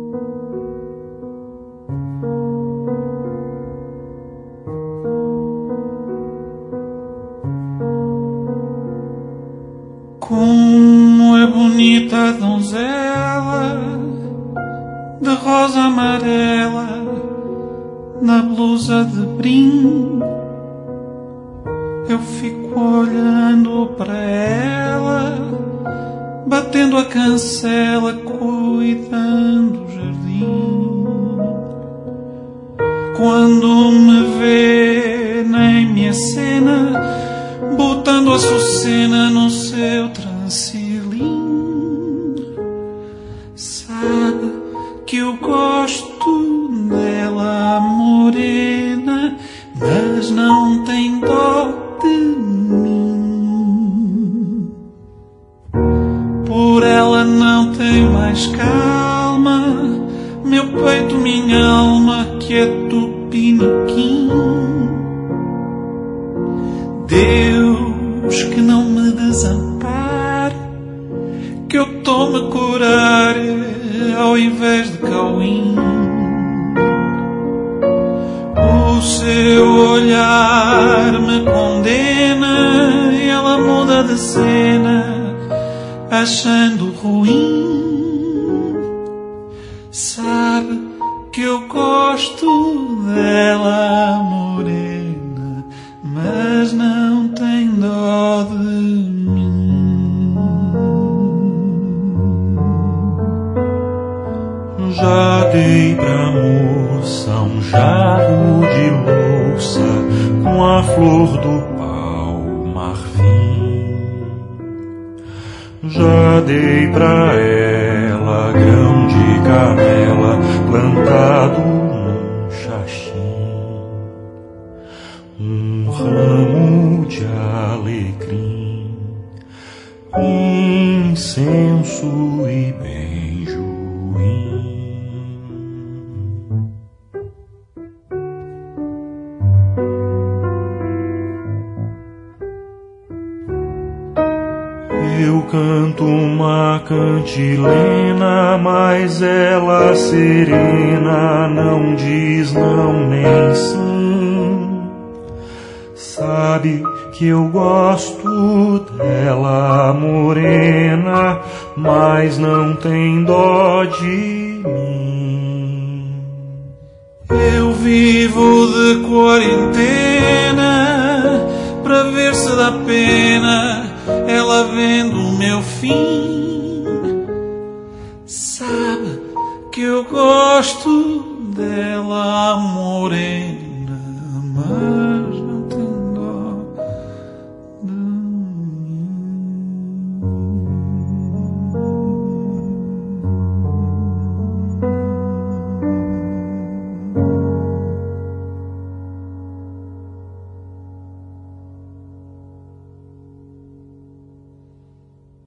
Como é bonita a donzela de rosa amarela na blusa de brim. Eu fico olhando para ela, batendo a cancela, cuidando do jardim. Quando me vê nem me acena, botando a açucena no seu transilim. Sabe que eu gosto dela morena, mas não tem dó de mim. Por ela não tem mais calma, meu peito, minha alma, que é tupiniquim. Deus que não me desampare, que eu tome a curar ao invés de cauim. O seu olhar me condena e ela muda de cena, achando ruim. Sabe que eu gosto dela morena, mas não tem dó de mim. Já dei pra moça um jarro de louça com a flor do pau marfim. Já dei pra ela grão de canela plantado num xaxim, um ramo de alecrim, incenso e benjoim. Eu canto uma cantilena, mas ela serena não diz não nem sim. Sabe que eu gosto dela morena, mas não tem dó de mim. Eu vivo de quarentena pra ver se dá pena ela vendo o meu fim. Sabe que eu gosto dela morena,